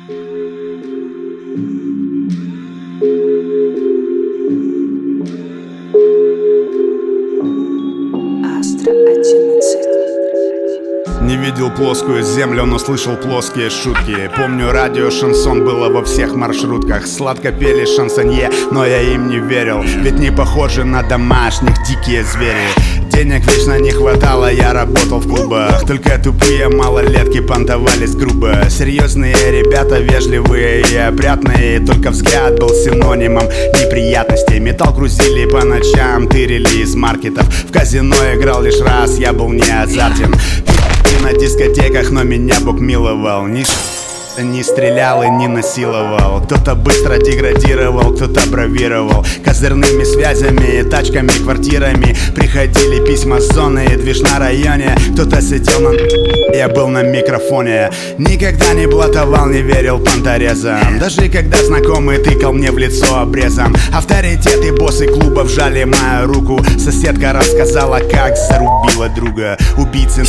Не видел плоскую землю, но слышал плоские шутки. Помню, радио шансон было во всех маршрутках. Сладко пели шансонье, но я им не верил. Ведь не похожи на домашних дикие звери. Денег вечно не хватало, я работал в клубах. Только тупые малолетки понтовались грубо. Серьезные ребята, вежливые и опрятные. Только взгляд был синонимом неприятностей. Металл грузили по ночам, тырили из маркетов. В казино играл лишь раз, я был не азартен. На дискотеках, но меня Бог миловал. Не стрелял и не насиловал. Кто-то быстро деградировал, кто-то бравировал. Козырными связями, тачками, квартирами. Приходили письма с зоны и движ на районе. Кто-то сидел на... Я был на микрофоне. Никогда не блатовал, не верил понторезам. Даже когда знакомый тыкал мне в лицо обрезом. Авторитеты, боссы клуба вжали мою руку. Соседка рассказала, как зарубила друга. Убийцы,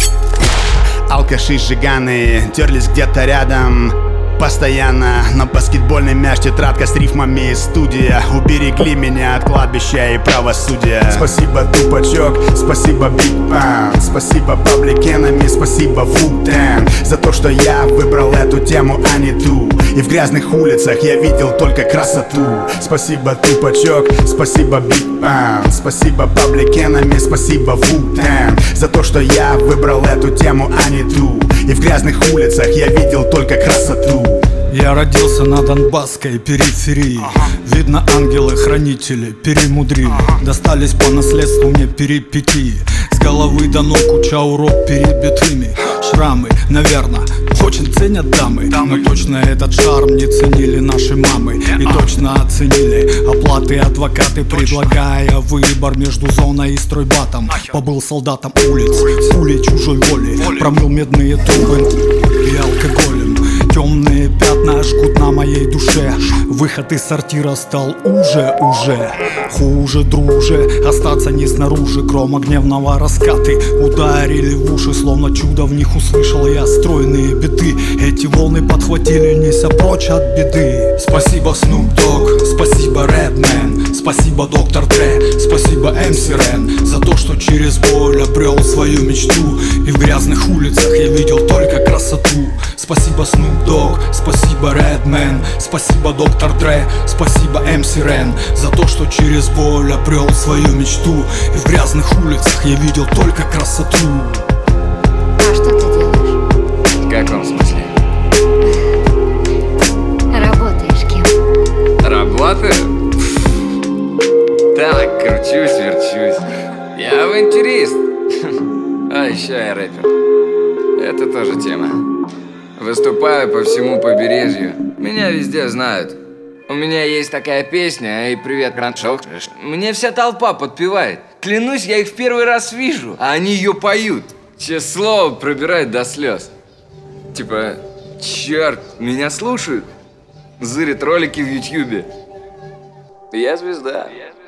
алкаши сжиганые терлись где-то рядом постоянно. Но баскетбольный мяч, тетрадка с рифмами из студия уберегли меня от кладбища и правосудия. Спасибо, Тупачок, спасибо, Биг Бан, спасибо, Public Enemy, спасибо, Wu-Tang, за то, что я выбрал эту тему, а не ту. И в грязных улицах я видел только красоту. Спасибо, Тупачок, спасибо, Биг Бан, спасибо, Public Enemy, спасибо, Wu-Tang, за то, что я выбрал эту тему, а не ту. И в грязных улицах я видел только красоту. Я родился на донбасской периферии. Видно, ангелы-хранители перемудрили. Достались по наследству мне перипетии. С головы до ног куча урок перебитыми. Шрамы, наверное, очень ценят дамы. Но точно этот шарм не ценили наши мамы. И точно оценили оплаты адвокаты, предлагая выбор между зоной и стройбатом. Побыл солдатом улиц, пулей чужой воли. Промыл медные трубы и алкоголем. Темные пятна жгут на моей душе. Выход из сортира стал уже хуже, друже. Остаться не снаружи, грома гневного раскаты ударили в уши, словно чудо в них услышал я стройные биты. Эти волны подхватили, неся прочь от беды. Спасибо, Snoop Dogg, спасибо, Redman, спасибо, Доктор Dre, спасибо, MC Ren, за то, что через боль обрел свою мечту. И в грязных улицах я видел только красоту. Спасибо, Snoop Dogg, спасибо, Redman, спасибо, Доктор Dre, спасибо, MC Ren, за то, что через боль обрел свою мечту. И в грязных улицах я видел только красоту. А что ты делаешь? В каком смысле? Работаешь кем? Работаю? Так, кручусь, верчусь. Я авантюрист. А еще я рэпер. Это тоже тема. Выступаю по всему побережью. Меня везде знают. У меня есть такая песня: «Эй, привет, Краншок». Мне вся толпа подпевает. Клянусь, я их в первый раз вижу, а они ее поют. Честное слово, пробирает до слез. Типа, черт, меня слушают. Зырят ролики в Ютьюбе. Я звезда.